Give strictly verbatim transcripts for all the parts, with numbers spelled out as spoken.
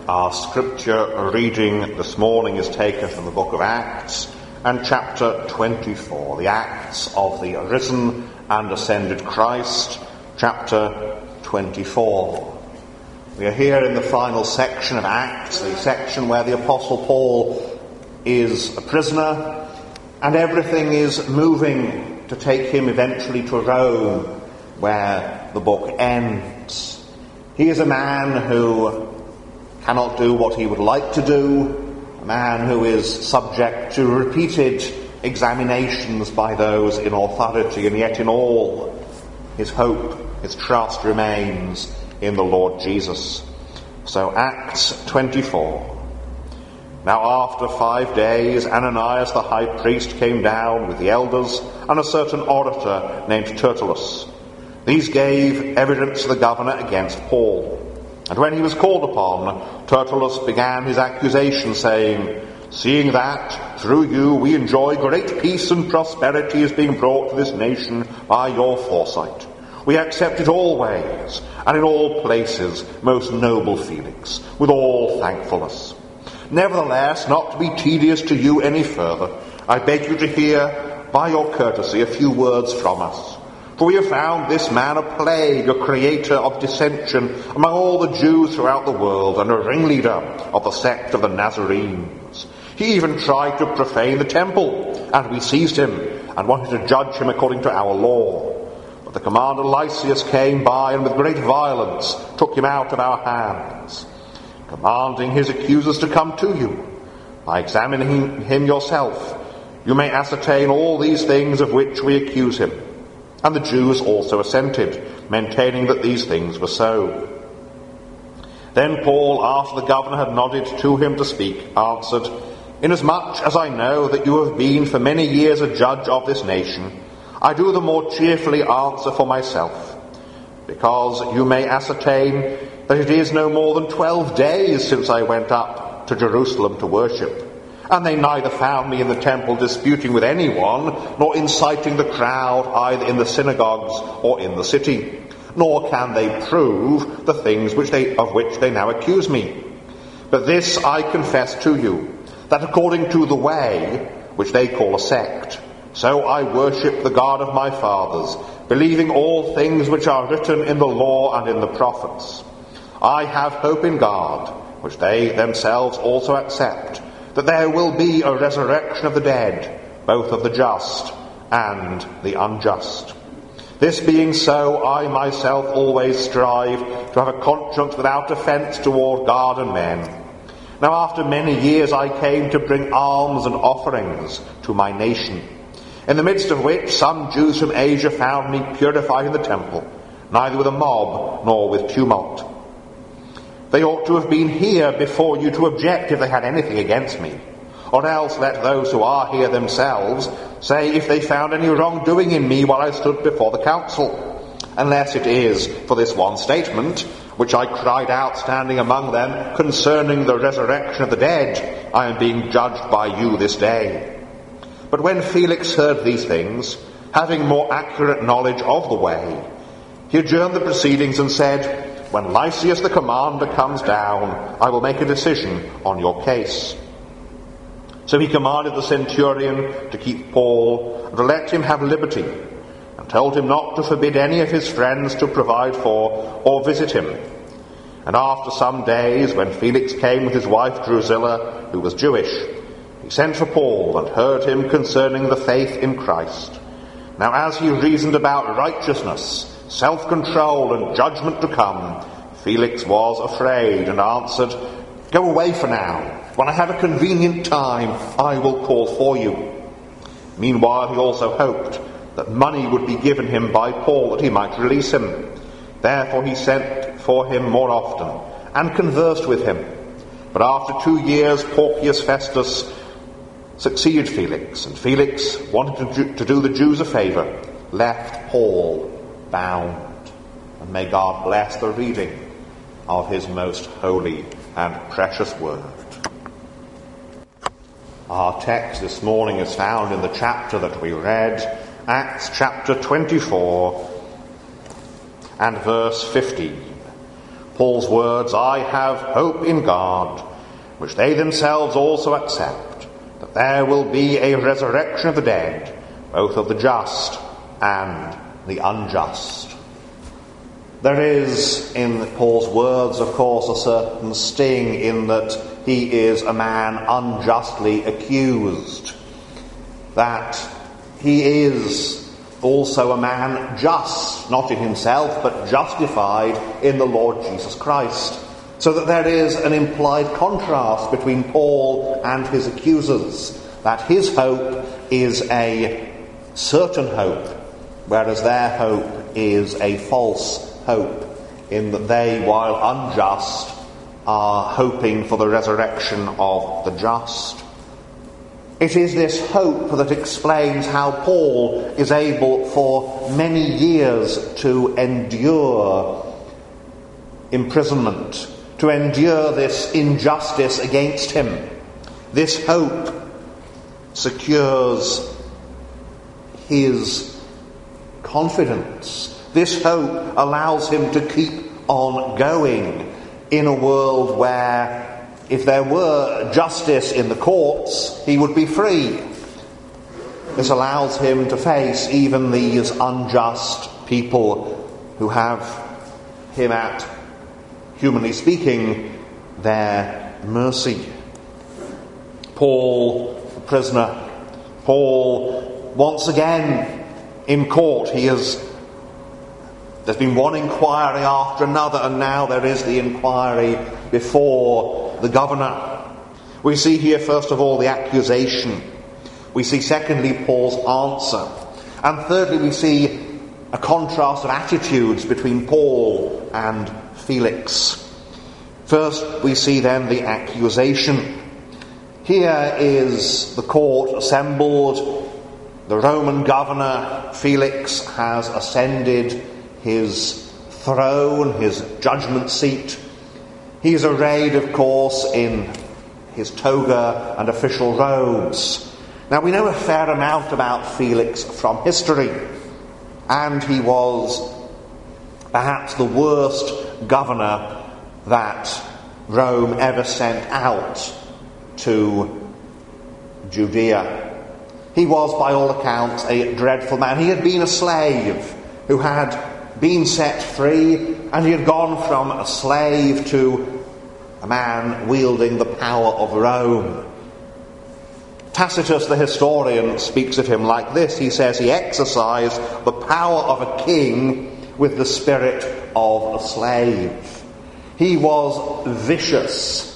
Our scripture reading this morning is taken from the book of Acts and chapter twenty-four, the Acts of the Risen and Ascended Christ, chapter twenty-four. We are here in the final section of Acts, the section where the Apostle Paul is a prisoner and everything is moving to take him eventually to Rome, where the book ends. He is a man who cannot do what he would like to do, a man who is subject to repeated examinations by those in authority, and yet in all, his hope, his trust remains in the Lord Jesus. So Acts twenty-four. Now after five days, Ananias the high priest came down with the elders and a certain orator named Tertullus. These gave evidence to the governor against Paul. And when he was called upon, Tertullus began his accusation, saying, "Seeing that, through you, we enjoy great peace and prosperity is being brought to this nation by your foresight. We accept it always, and in all places, most noble Felix, with all thankfulness. Nevertheless, not to be tedious to you any further, I beg you to hear, by your courtesy, a few words from us. For we have found this man a plague, a creator of dissension among all the Jews throughout the world, and a ringleader of the sect of the Nazarenes. He even tried to profane the temple, and we seized him and wanted to judge him according to our law. But the commander Lysias came by and with great violence took him out of our hands, commanding his accusers to come to you. By examining him yourself, you may ascertain all these things of which we accuse him." And the Jews also assented, maintaining that these things were so. Then Paul, after the governor had nodded to him to speak, answered, "Inasmuch as I know that you have been for many years a judge of this nation, I do the more cheerfully answer for myself, because you may ascertain that it is no more than twelve days since I went up to Jerusalem to worship. And they neither found me in the temple disputing with anyone, nor inciting the crowd either in the synagogues or in the city. Nor can they prove the things which they, of which they now accuse me. But this I confess to you, that according to the way, which they call a sect, so I worship the God of my fathers, believing all things which are written in the law and in the prophets. I have hope in God, which they themselves also accept, that there will be a resurrection of the dead, both of the just and the unjust. This being so, I myself always strive to have a conscience without offence toward God and men. Now after many years I came to bring alms and offerings to my nation, in the midst of which some Jews from Asia found me purified in the temple, neither with a mob nor with tumult. They ought to have been here before you to object if they had anything against me. Or else let those who are here themselves say if they found any wrongdoing in me while I stood before the council. Unless it is for this one statement, which I cried out standing among them, concerning the resurrection of the dead, I am being judged by you this day. But when Felix heard these things, having more accurate knowledge of the way, he adjourned the proceedings and said, "When Lysias the commander comes down, I will make a decision on your case." So he commanded the centurion to keep Paul and to let him have liberty, and told him not to forbid any of his friends to provide for or visit him. And after some days, when Felix came with his wife Drusilla, who was Jewish, he sent for Paul and heard him concerning the faith in Christ. Now as he reasoned about righteousness, self-control and judgment to come, Felix was afraid and answered, "Go away for now. When I have a convenient time, I will call for you." Meanwhile he also hoped that money would be given him by Paul that he might release him. Therefore he sent for him more often and conversed with him. But after two years Porcius Festus succeeded Felix, and Felix, wanting to do the Jews a favour, left Paul bound. And may God bless the reading of his most holy and precious word. Our text this morning is found in the chapter that we read, Acts chapter twenty-four and verse fifteen. Paul's words, "I have hope in God, which they themselves also accept, that there will be a resurrection of the dead, both of the just and the unjust." There is, in Paul's words, of course, a certain sting in that he is a man unjustly accused, that he is also a man just, not in himself, but justified in the Lord Jesus Christ. So that there is an implied contrast between Paul and his accusers, that his hope is a certain hope, whereas their hope is a false hope, in that they, while unjust, are hoping for the resurrection of the just. It is this hope that explains how Paul is able for many years to endure imprisonment, to endure this injustice against him. This hope secures his confidence. This hope allows him to keep on going in a world where, if there were justice in the courts, he would be free. This allows him to face even these unjust people who have him at, humanly speaking, their mercy. Paul, the prisoner, Paul, once again in court, he has There's been one inquiry after another, and now there is the inquiry before the governor. We see here, first of all, the accusation. We see, secondly, Paul's answer. And thirdly, we see a contrast of attitudes between Paul and Felix. First, we see then the accusation. Here is the court assembled. The Roman governor, Felix, has ascended his throne, his judgment seat. He is arrayed, of course, in his toga and official robes. Now, we know a fair amount about Felix from history, and he was perhaps the worst governor that Rome ever sent out to Judea. He was, by all accounts, a dreadful man. He had been a slave who had been set free, and he had gone from a slave to a man wielding the power of Rome. Tacitus, the historian, speaks of him like this. He says he exercised the power of a king with the spirit of a slave. He was vicious,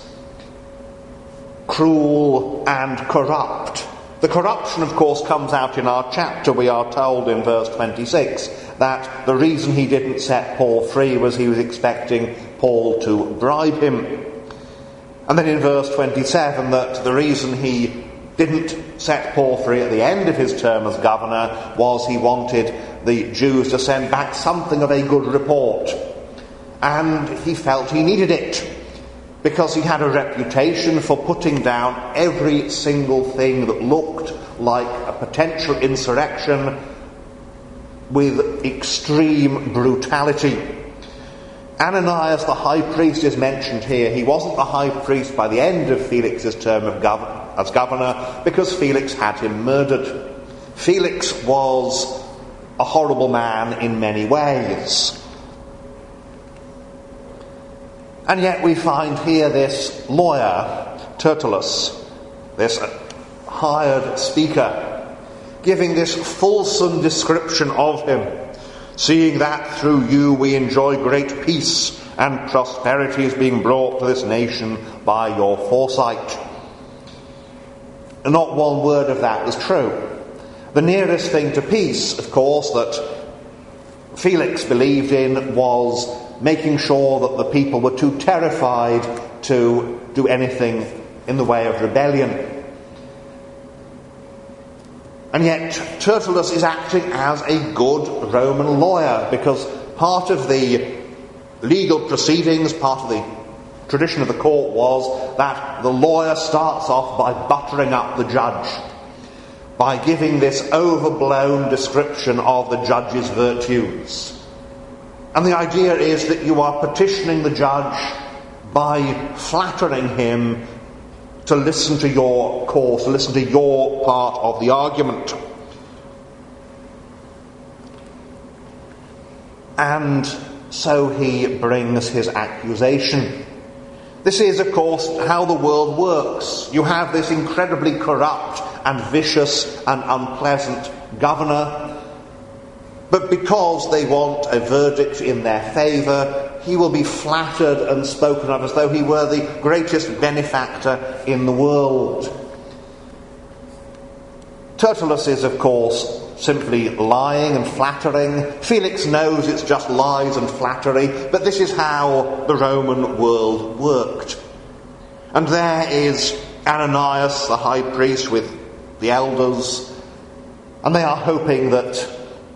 cruel, and corrupt. The corruption, of course, comes out in our chapter. We are told in verse twenty-six that the reason he didn't set Paul free was he was expecting Paul to bribe him. And then in verse twenty-seven that the reason he didn't set Paul free at the end of his term as governor was he wanted the Jews to send back something of a good report. And he felt he needed it, because he had a reputation for putting down every single thing that looked like a potential insurrection with extreme brutality. Ananias, the high priest, is mentioned here. He wasn't the high priest by the end of Felix's term of gov- as governor, because Felix had him murdered. Felix was a horrible man in many ways. And yet we find here this lawyer, Tertullus, this hired speaker, giving this fulsome description of him, seeing that through you we enjoy great peace and prosperity is being brought to this nation by your foresight. Not one word of that was true. The nearest thing to peace, of course, that Felix believed in was making sure that the people were too terrified to do anything in the way of rebellion. And yet Tertullus is acting as a good Roman lawyer, because part of the legal proceedings, part of the tradition of the court was that the lawyer starts off by buttering up the judge, by giving this overblown description of the judge's virtues. And the idea is that you are petitioning the judge by flattering him to listen to your cause, to listen to your part of the argument. And so he brings his accusation. This is, of course, how the world works. You have this incredibly corrupt and vicious and unpleasant governor, but because they want a verdict in their favour, he will be flattered and spoken of as though he were the greatest benefactor in the world. Tertullus is, of course, simply lying and flattering. Felix knows it's just lies and flattery, but this is how the Roman world worked. And there is Ananias, the high priest, with the elders, and they are hoping that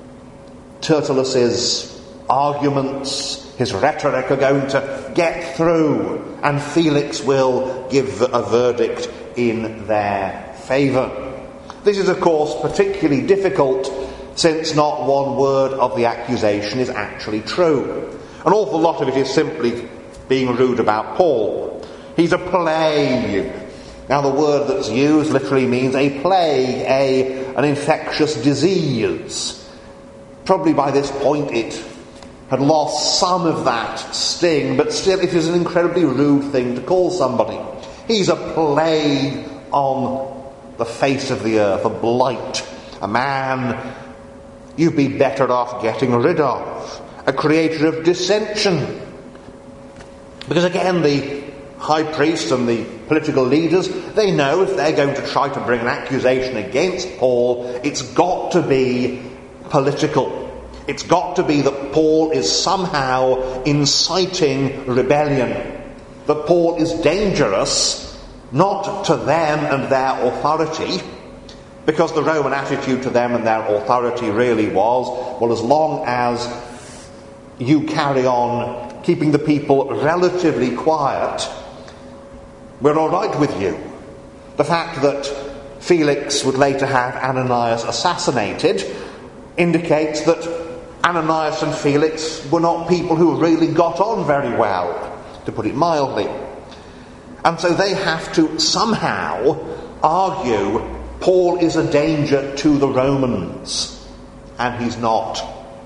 Tertullus's arguments, his rhetoric, are going to get through, and Felix will give a verdict in their favour. This is, of course, particularly difficult since not one word of the accusation is actually true. An awful lot of it is simply being rude about Paul. He's a plague. Now, the word that's used literally means a plague, a, an infectious disease. Probably by this point it had lost some of that sting, but still it is an incredibly rude thing to call somebody. He's a plague on the face of the earth, a blight, a man you'd be better off getting rid of, a creator of dissension. Because again, the high priests and the political leaders, they know if they're going to try to bring an accusation against Paul, it's got to be political. It's got to be that Paul is somehow inciting rebellion, that Paul is dangerous, not to them and their authority, because the Roman attitude to them and their authority really was, well, as long as you carry on keeping the people relatively quiet, we're all right with you. The fact that Felix would later have Ananias assassinated indicates that Ananias and Felix were not people who really got on very well, to put it mildly. And so they have to somehow argue Paul is a danger to the Romans, and he's not.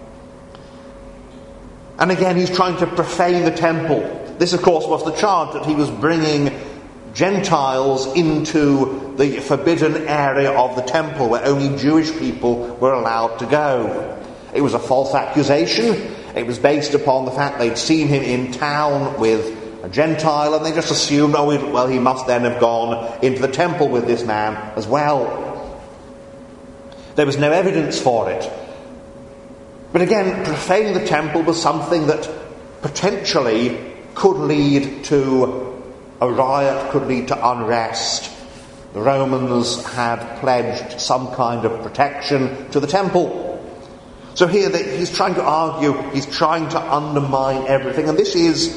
And again, he's trying to profane the temple. This, of course, was the charge, that he was bringing Gentiles into the forbidden area of the temple where only Jewish people were allowed to go. It was a false accusation. It was based upon the fact they'd seen him in town with a Gentile, and they just assumed, oh, well, he must then have gone into the temple with this man as well. There was no evidence for it. But again, profaning the temple was something that potentially could lead to a riot, could lead to unrest. The Romans had pledged some kind of protection to the temple. So here he's trying to argue, he's trying to undermine everything, and this is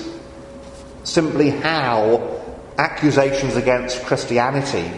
simply how accusations against Christianity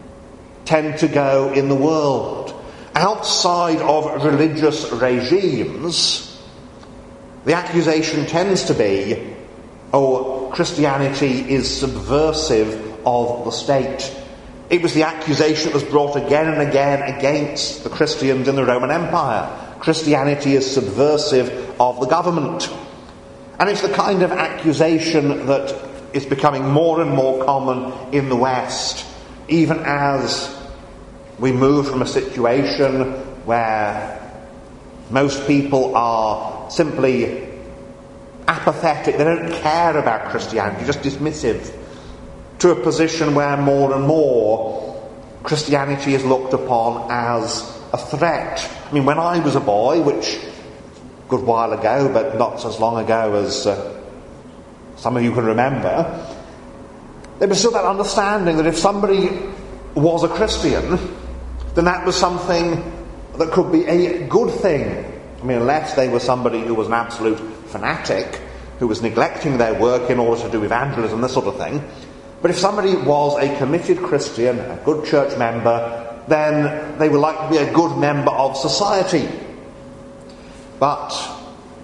tend to go in the world. Outside of religious regimes, the accusation tends to be, oh, Christianity is subversive of the state. It was the accusation that was brought again and again against the Christians in the Roman Empire. Christianity is subversive of the government. And it's the kind of accusation that is becoming more and more common in the West, even as we move from a situation where most people are simply apathetic, they don't care about Christianity, just dismissive, to a position where more and more Christianity is looked upon as a threat. I mean, when I was a boy, which a good while ago, but not as long ago as uh, some of you can remember, there was still that understanding that if somebody was a Christian, then that was something that could be a good thing. I mean, unless they were somebody who was an absolute fanatic, who was neglecting their work in order to do evangelism, this sort of thing. But if somebody was a committed Christian, a good church member, then they were likely to be a good member of society. But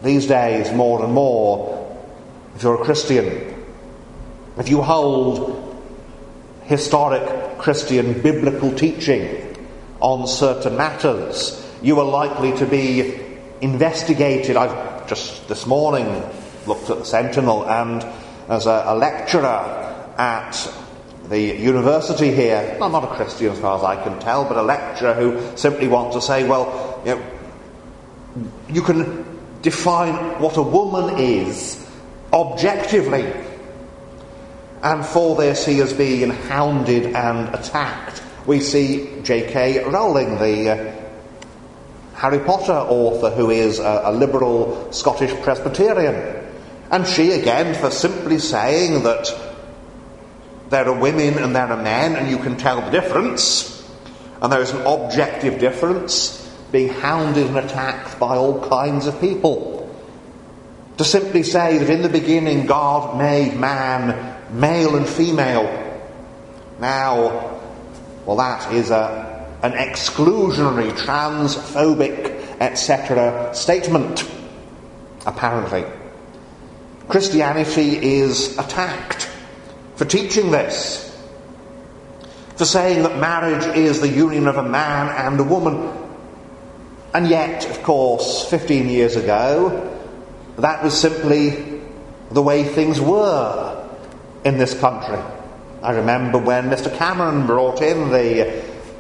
these days, more and more, if you're a Christian, if you hold historic Christian biblical teaching on certain matters, you are likely to be investigated. I've just this morning looked at the Sentinel, and as a, a lecturer at the university here, I'm not a Christian as far as I can tell, but a lecturer who simply wants to say, well, you know, you can define what a woman is objectively. And for this he is being hounded and attacked. We see J K Rowling, the uh, Harry Potter author, who is a, a liberal Scottish Presbyterian. And she, again, for simply saying that there are women and there are men and you can tell the difference, and there is an objective difference, being hounded and attacked by all kinds of people. To simply say that in the beginning God made man male and female. Now, well, that is a, an exclusionary, transphobic, et cetera statement, apparently. Christianity is attacked for teaching this, for saying that marriage is the union of a man and a woman. And yet, of course, fifteen years ago, that was simply the way things were in this country. I remember when Mister Cameron brought in the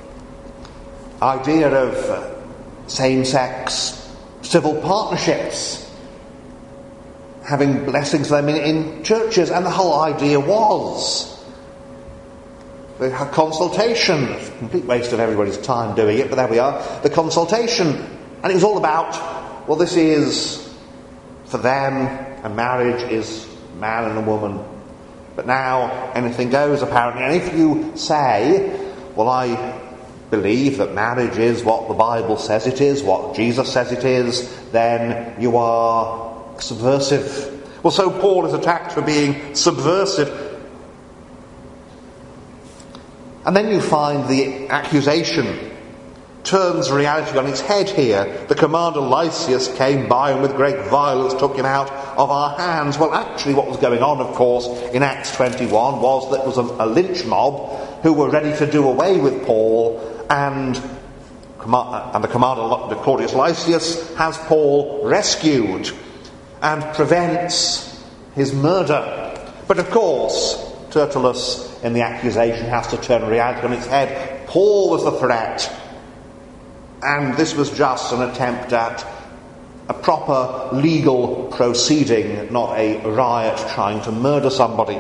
idea of same-sex civil partnerships, having blessings for them in, in churches, and the whole idea was the consultation, a complete waste of everybody's time doing it, but there we are, the consultation, and it was all about, well, this is for them, and marriage is man and a woman. But now anything goes, apparently. And if you say, well, I believe that marriage is what the Bible says it is, what Jesus says it is, then you are subversive. Well, so Paul is attacked for being subversive. And then you find the accusation turns reality on its head here. The commander Lysias came by and with great violence took him out of our hands. Well, actually what was going on, of course, in Acts twenty-one was that there was a, a lynch mob who were ready to do away with Paul, and, and the commander Claudius Lysias has Paul rescued and prevents his murder. But of course, Tertullus in the accusation has to turn reality on its head. Paul was the threat, and this was just an attempt at a proper legal proceeding, not a riot trying to murder somebody.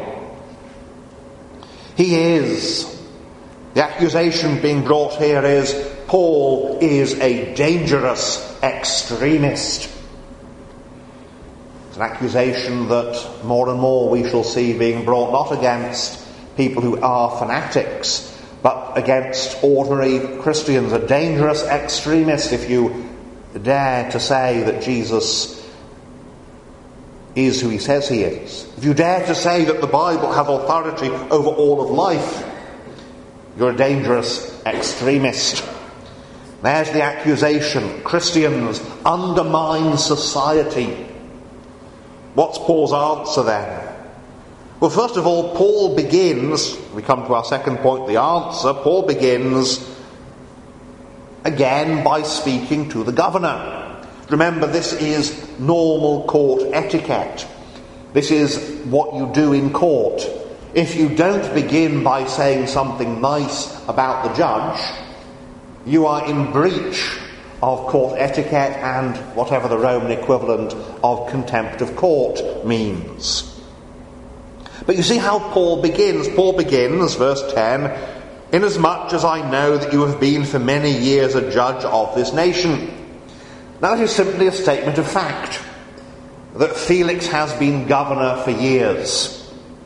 He is. The accusation being brought here is Paul is a dangerous extremist. It's an accusation that more and more we shall see being brought not against people who are fanatics, but against ordinary Christians. A dangerous extremist if you dare to say that Jesus is who he says he is. If you dare to say that the Bible has authority over all of life, you're a dangerous extremist. There's the accusation. Christians undermine society. What's Paul's answer then? Well, first of all, Paul begins, we come to our second point, the answer. Paul begins again by speaking to the governor. Remember, this is normal court etiquette. This is what you do in court. If you don't begin by saying something nice about the judge, you are in breach of court etiquette and whatever the Roman equivalent of contempt of court means. But you see how Paul begins. Paul begins, verse ten, "Inasmuch as I know that you have been for many years a judge of this nation." Now that is simply a statement of fact, that Felix has been governor for years.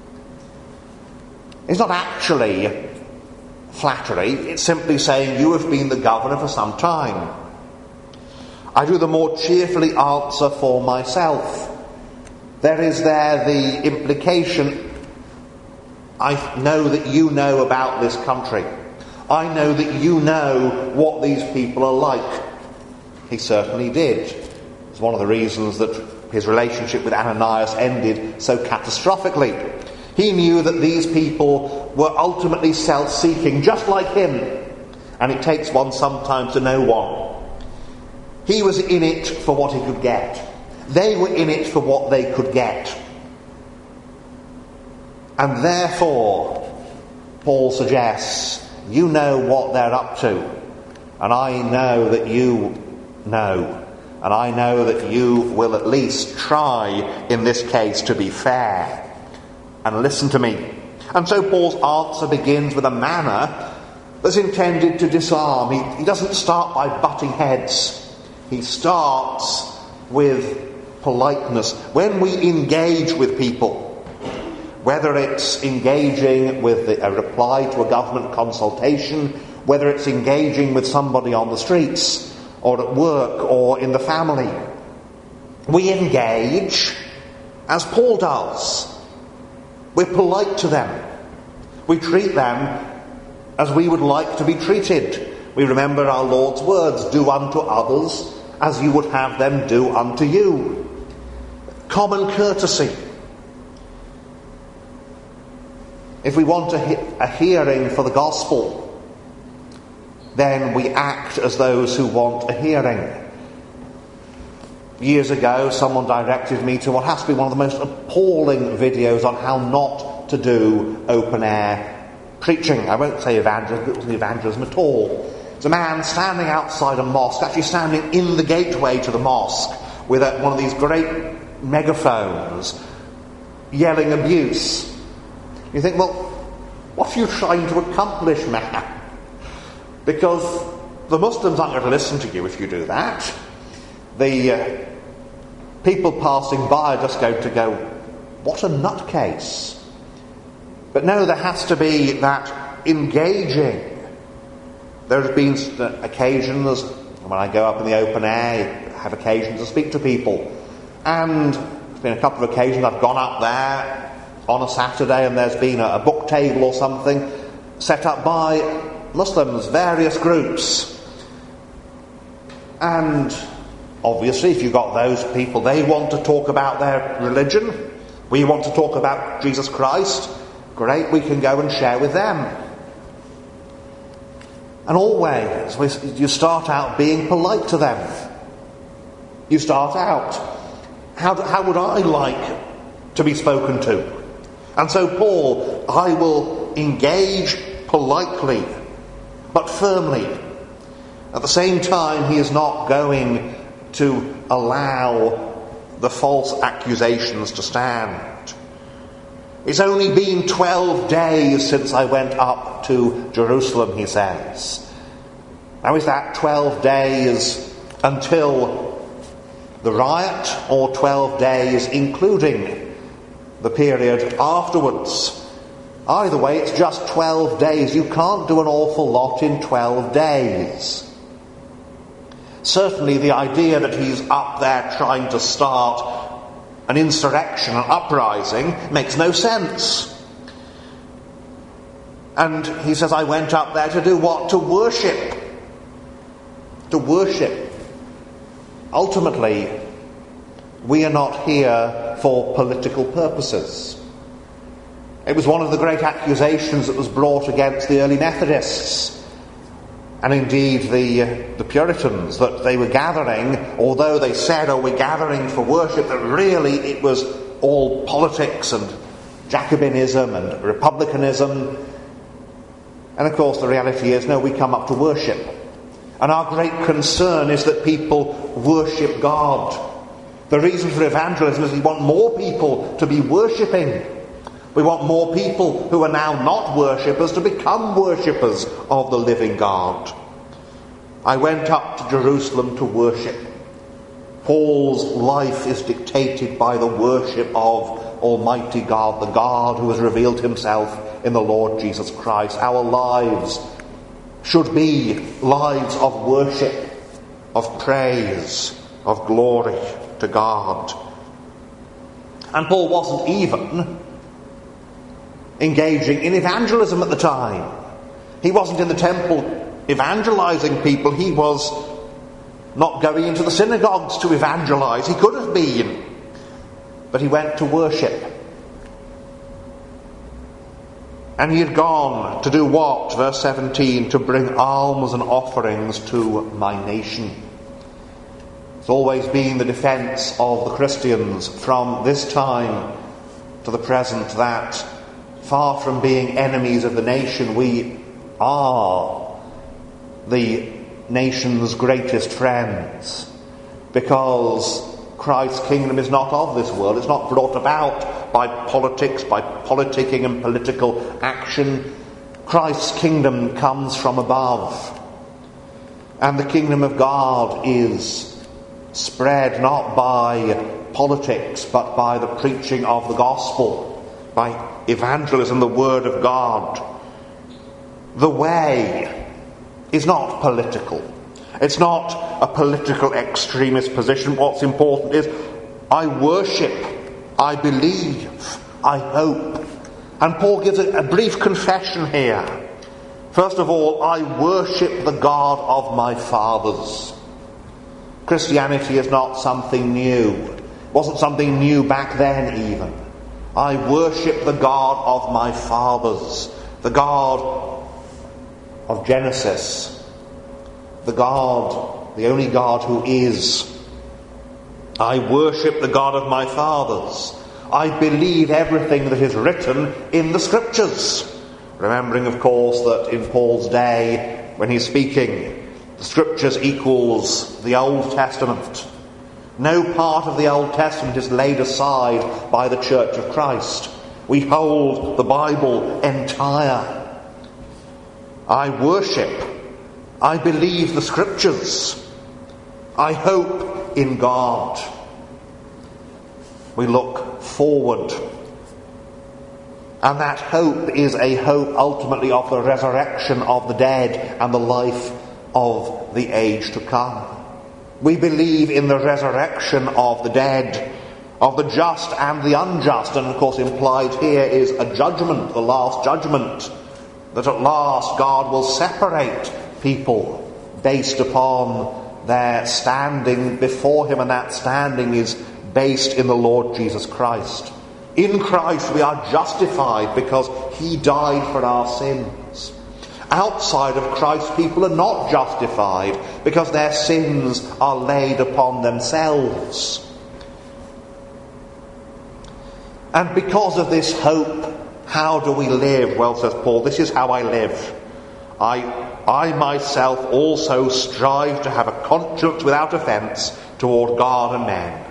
It's not actually flattery, it's simply saying you have been the governor for some time. I do the more cheerfully answer for myself. There is there the implication, I know that you know about this country. I know that you know what these people are like. He certainly did. It's one of the reasons that his relationship with Ananias ended so catastrophically. He knew that these people were ultimately self-seeking, just like him. And it takes one sometimes to know one. He was in it for what he could get. They were in it for what they could get. And therefore, Paul suggests, you know what they're up to. And I know that you know. And I know that you will at least try, in this case, to be fair. And listen to me. And so Paul's answer begins with a manner that's intended to disarm. He, he doesn't start by butting heads. He starts with politeness. When we engage with people, whether it's engaging with the, a reply to a government consultation, whether it's engaging with somebody on the streets, or at work, or in the family, we engage as Paul does. We're polite to them. We treat them as we would like to be treated. We remember our Lord's words, do unto others as you would have them do unto you. Common courtesy. If we want a, he- a hearing for the gospel, then we act as those who want a hearing. Years ago, someone directed me to what has to be one of the most appalling videos on how not to do open-air preaching. I won't say evangelism, it wasn't evangelism at all. It's a man standing outside a mosque, actually standing in the gateway to the mosque, with a, one of these great megaphones, yelling abuse. You think, well, what are you trying to accomplish, man? Because the Muslims aren't going to listen to you if you do that. The uh, people passing by are just going to go, what a nutcase. But no, there has to be that engaging. There have been occasions when I go up in the open air, I have occasion to speak to people. And there's been a couple of occasions I've gone up there on a Saturday and there's been a, a book table or something set up by Muslims, various groups. And obviously, if you've got those people, they want to talk about their religion. We want to talk about Jesus Christ. Great, we can go and share with them. And always, you start out being polite to them. You start out, how, do, how would I like to be spoken to? And so Paul, I will engage politely, but firmly. At the same time, he is not going to allow the false accusations to stand. It's only been twelve days since I went up to Jerusalem, he says. Now, is that twelve days until the riot, or twelve days including the period afterwards? Either way, it's just twelve days. You can't do an awful lot in twelve days. Certainly the idea that he's up there trying to start an insurrection, an uprising, makes no sense. And he says, I went up there to do what? To worship. To worship. Ultimately, we are not here for political purposes. It was one of the great accusations that was brought against the early Methodists, and indeed the, uh, the Puritans, that they were gathering, although they said, oh, we're gathering for worship, that really it was all politics and Jacobinism and republicanism. And of course the reality is, no, we come up to worship. And our great concern is that people worship God. The reason for evangelism is we want more people to be worshipping. We want more people who are now not worshippers to become worshippers of the living God. I went up to Jerusalem to worship. Paul's life is dictated by the worship of Almighty God, the God who has revealed himself in the Lord Jesus Christ. Our lives should be lives of worship, of praise, of glory to God. And Paul wasn't even engaging in evangelism at the time. He wasn't in the temple evangelizing people. He was not going into the synagogues to evangelize. He could have been, but he went to worship. And he had gone to do what? Verse seventeen, to bring alms and offerings to my nation. It's always been the defence of the Christians from this time to the present that far from being enemies of the nation, we are the nation's greatest friends, because Christ's kingdom is not of this world. It's not brought about by politics, by politicking and political action. Christ's kingdom comes from above. And the kingdom of God is spread not by politics, but by the preaching of the gospel, by evangelism, the word of God. The way is not political. It's not a political extremist position. What's important is I worship, I believe, I hope. And Paul gives a, a brief confession here. First of all, I worship the God of my fathers. Christianity is not something new. It wasn't something new back then even. I worship the God of my fathers, the God of Genesis, the God, the only God who is. I worship the God of my fathers. I believe everything that is written in the Scriptures. Remembering, of course, that in Paul's day, when he's speaking, the Scriptures equals the Old Testament. No part of the Old Testament is laid aside by the Church of Christ. We hold the Bible entire. I worship. I believe the Scriptures. I hope in God. We look forward. And that hope is a hope ultimately of the resurrection of the dead and the life of the age to come. We believe in the resurrection of the dead, of the just and the unjust. And of course implied here is a judgment, the last judgment, that at last God will separate people based upon their standing before him, and that standing is based in the Lord Jesus Christ. In Christ we are justified because he died for our sins. Outside of Christ, people are not justified because their sins are laid upon themselves. And because of this hope, how do we live? Well, says Paul, this is how I live. I, I myself also strive to have a conscience without offence toward God and men.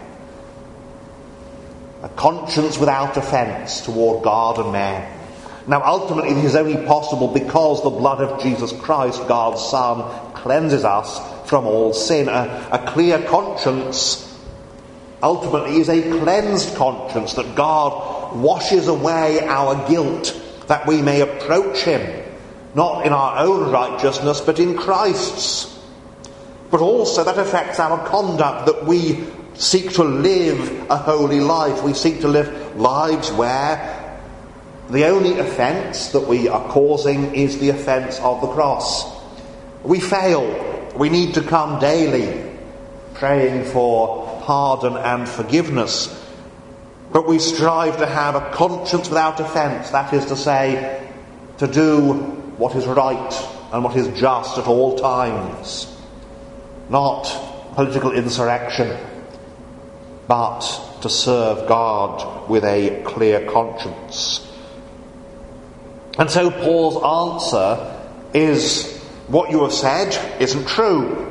A conscience without offence toward God and men. Now ultimately this is only possible because the blood of Jesus Christ, God's Son, cleanses us from all sin. A, a clear conscience ultimately is a cleansed conscience, that God washes away our guilt, that we may approach him, not in our own righteousness, but in Christ's. But also that affects our conduct, that we seek to live a holy life. We seek to live lives where the only offence that we are causing is the offence of the cross. We fail. We need to come daily praying for pardon and forgiveness. But we strive to have a conscience without offence, that is to say, to do what is right and what is just at all times. Not political insurrection, but to serve God with a clear conscience. And so Paul's answer is, what you have said isn't true.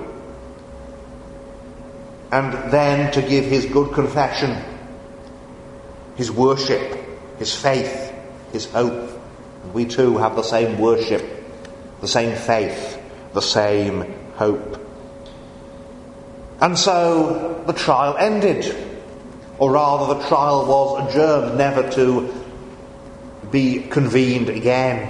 And then to give his good confession, his worship, his faith, his hope. And we too have the same worship, the same faith, the same hope. And so the trial ended. Or rather, the trial was adjourned, never to be convened again.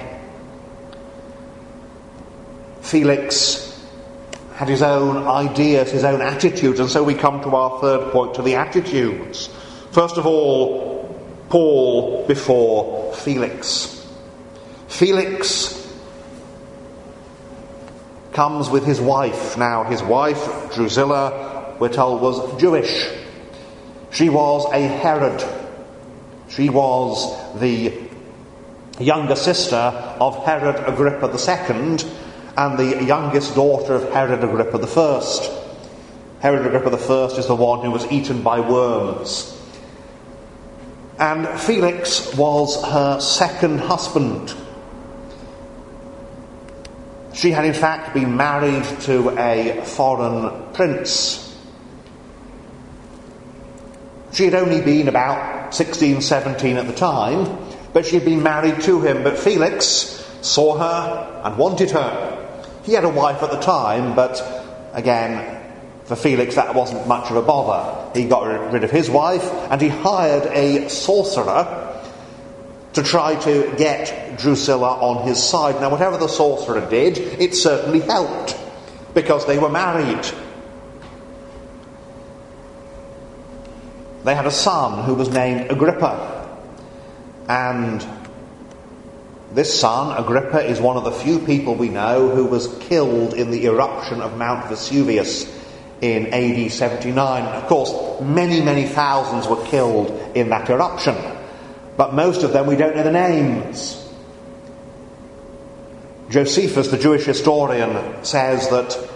Felix had his own ideas, his own attitudes, and so we come to our third point, to the attitudes. First of all, Paul before Felix. Felix comes with his wife. Now, his wife, Drusilla, we're told, was Jewish. She was a Herod. She was the younger sister of Herod Agrippa the Second and the youngest daughter of Herod Agrippa the First. Herod Agrippa the First is the one who was eaten by worms. And Felix was her second husband. She had in fact been married to a foreign prince. She had only been about sixteen, seventeen at the time, but she had been married to him. But Felix saw her and wanted her. He had a wife at the time, but again, for Felix that wasn't much of a bother. He got rid of his wife and he hired a sorcerer to try to get Drusilla on his side. Now, whatever the sorcerer did, it certainly helped, because they were married. They had a son who was named Agrippa. And this son, Agrippa, is one of the few people we know who was killed in the eruption of Mount Vesuvius in A D seventy-nine. Of course, many, many thousands were killed in that eruption, but most of them we don't know the names. Josephus, the Jewish historian, says that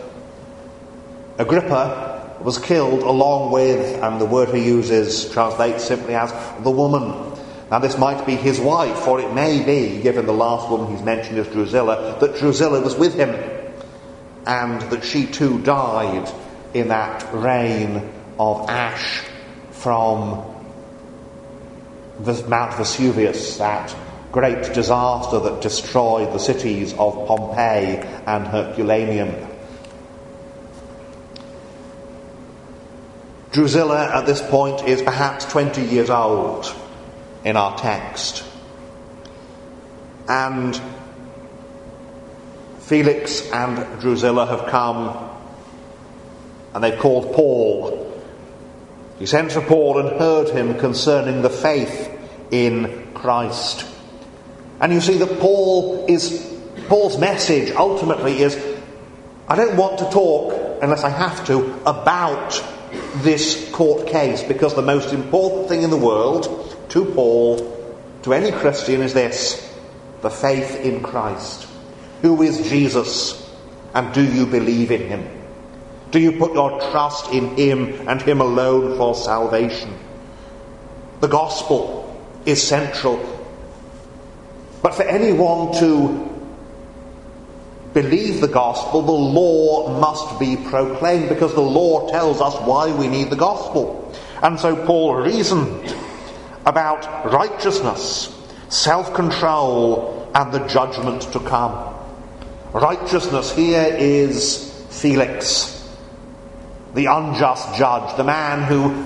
Agrippa was killed along with, and the word he uses translates simply as the woman. Now, this might be his wife, or it may be, given the last woman he's mentioned is Drusilla, that Drusilla was with him, and that she too died in that rain of ash from Mount Vesuvius, that great disaster that destroyed the cities of Pompeii and Herculaneum. Drusilla at this point is perhaps twenty years old in our text. And Felix and Drusilla have come and they've called Paul. He sent for Paul and heard him concerning the faith in Christ. And you see that Paul is Paul's message ultimately is, I don't want to talk, unless I have to, about this court case, because the most important thing in the world to Paul, to any Christian, is this: the faith in Christ. Who is Jesus, and do you believe in him? Do you put your trust in him and him alone for salvation? The gospel is central. But for anyone to believe the gospel, the law must be proclaimed, because the law tells us why we need the gospel. And so Paul reasoned about righteousness, self-control, and the judgment to come. Righteousness here is Felix, the unjust judge, the man who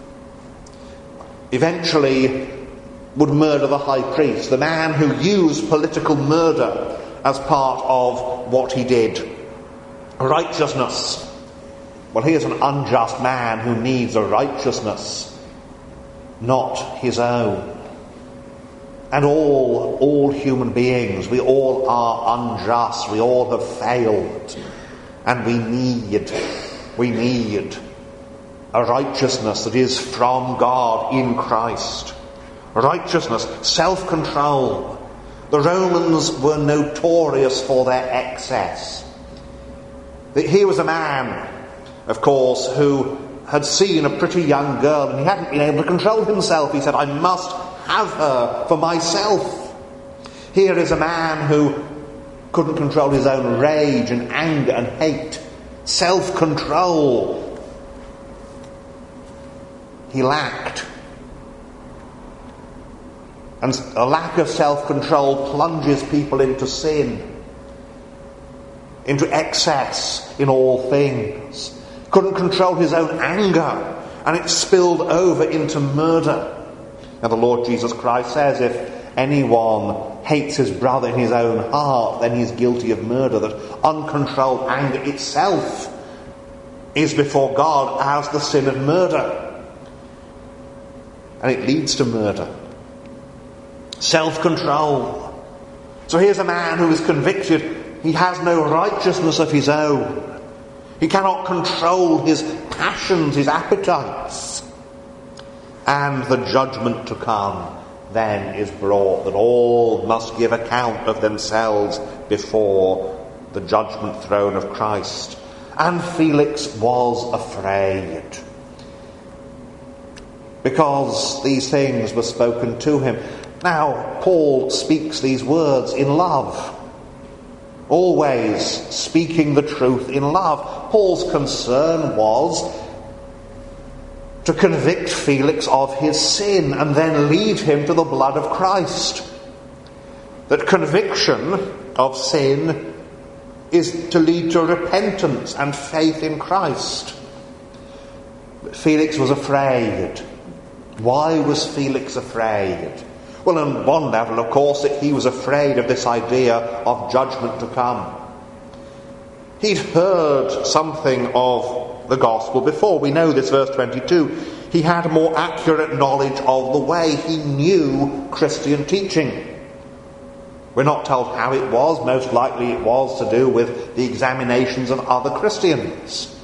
eventually would murder the high priest, the man who used political murder as part of what he did. Righteousness. Well, he is an unjust man who needs a righteousness not his own. And all, all human beings, we all are unjust, we all have failed, and we need, we need a righteousness that is from God in Christ. Righteousness, self-control. The Romans were notorious for their excess. Here was a man, of course, who had seen a pretty young girl and he hadn't been able to control himself. He said, I must have her for myself. Here is a man who couldn't control his own rage and anger and hate. Self-control he lacked. And a lack of self-control plunges people into sin, into excess in all things. Couldn't control his own anger, and it spilled over into murder. Now the Lord Jesus Christ says, if anyone hates his brother in his own heart, then he is guilty of murder. That uncontrolled anger itself is before God as the sin of murder. And it leads to murder. Self-control. So here's a man who is convicted He has no righteousness of his own. He cannot control his passions, his appetites. And the judgment to come then is brought, that all must give account of themselves before the judgment throne of Christ. And Felix was afraid, because these things were spoken to him. Now, Paul speaks these words in love, always speaking the truth in love. Paul's concern was to convict Felix of his sin and then lead him to the blood of Christ. That conviction of sin is to lead to repentance and faith in Christ. But Felix was afraid. Why was Felix afraid? Well, on one level, of course, he was afraid of this idea of judgment to come. He'd heard something of the gospel before. We know this, verse twenty-two. He had more accurate knowledge of the way. He knew Christian teaching. We're not told how it was. Most likely it was to do with the examinations of other Christians.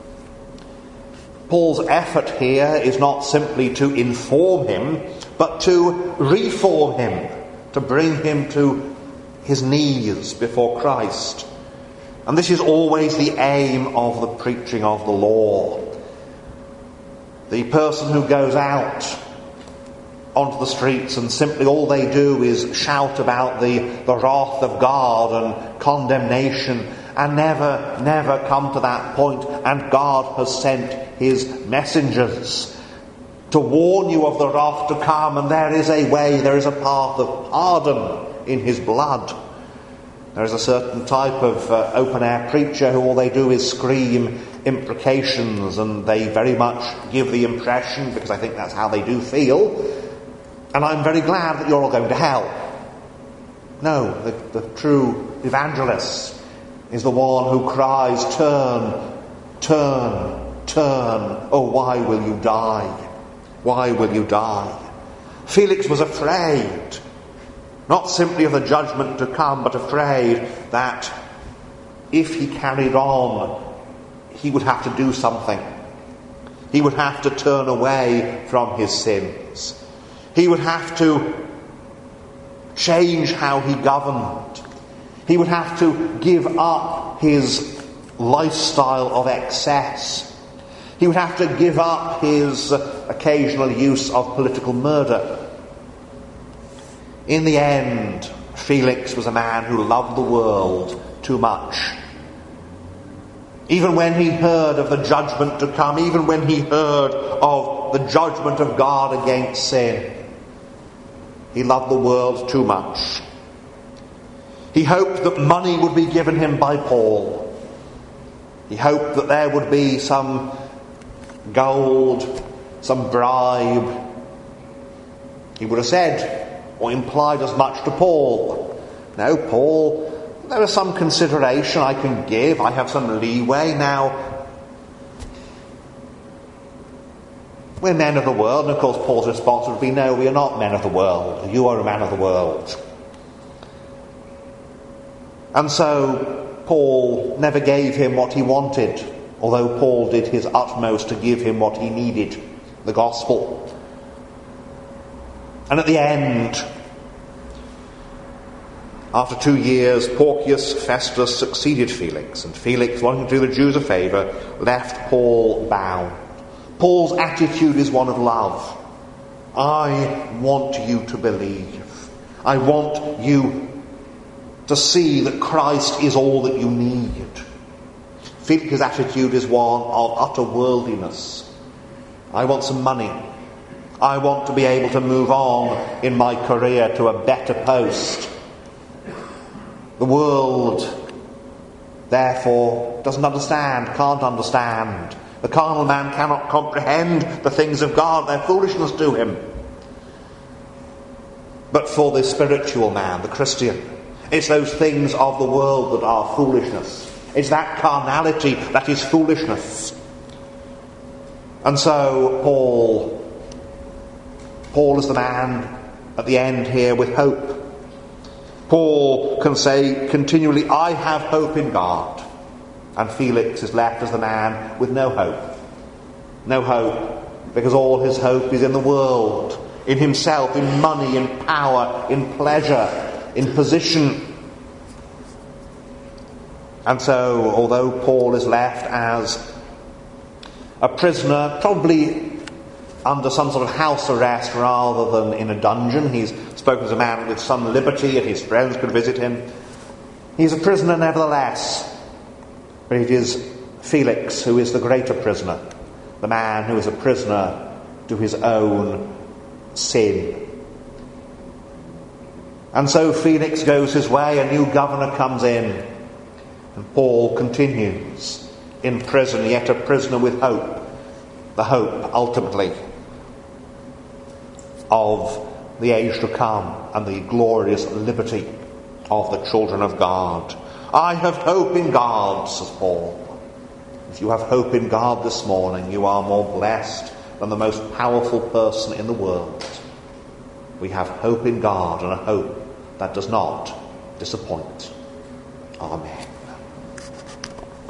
Paul's effort here is not simply to inform him, but to reform him, to bring him to his knees before Christ. And this is always the aim of the preaching of the law. The person who goes out onto the streets and simply all they do is shout about the, the wrath of God and condemnation and never, never come to that point. And God has sent his messengers to warn you of the wrath to come, and there is a way, there is a path of pardon in his blood. There is a certain type of uh, open-air preacher who all they do is scream imprecations, and they very much give the impression, because I think that's how they do feel, and I'm very glad that you're all going to hell. No, the, the true evangelist is the one who cries, turn, turn, turn, oh, why will you die? Why will you die? Felix was afraid, not simply of the judgment to come, but afraid that if he carried on, he would have to do something. He would have to turn away from his sins. He would have to change how he governed. He would have to give up his lifestyle of excess. He would have to give up his occasional use of political murder. In the end, Felix was a man who loved the world too much. Even when he heard of the judgment to come, even when he heard of the judgment of God against sin, he loved the world too much. He hoped that money would be given him by Paul. He hoped that there would be some gold, some bribe. He would have said or implied as much to Paul. No, Paul, there is some consideration I can give. I have some leeway. Now, we're men of the world, and of course Paul's response would be, no, we are not men of the world. You are a man of the world. And so Paul never gave him what he wanted, although Paul did his utmost to give him what he needed, the gospel. And at the end, after two years, Porcius Festus succeeded Felix, and Felix, wanting to do the Jews a favour, left Paul bound. Paul's attitude is one of love. I want you to believe. I want you to see that Christ is all that you need. Felix's attitude is one of utter worldliness. I want some money. I want to be able to move on in my career to a better post. The world, therefore, doesn't understand, can't understand. The carnal man cannot comprehend the things of God. They're foolishness to him. But for the spiritual man, the Christian, it's those things of the world that are foolishness. It's that carnality that is foolishness. And so Paul, Paul is the man at the end here with hope. Paul can say continually, I have hope in God. And Felix is left as the man with no hope. No hope, because all his hope is in the world, in himself, in money, in power, in pleasure, in position. And so, although Paul is left as a prisoner, probably under some sort of house arrest rather than in a dungeon, he's spoken as a man with some liberty and his friends could visit him. He's a prisoner nevertheless, but it is Felix who is the greater prisoner, the man who is a prisoner to his own sin. And so Felix goes his way, a new governor comes in, and Paul continues in prison, yet a prisoner with hope, the hope ultimately of the age to come and the glorious liberty of the children of God. I have hope in God, says Paul. If you have hope in God this morning, you are more blessed than the most powerful person in the world. We have hope in God, and a hope that does not disappoint. Amen.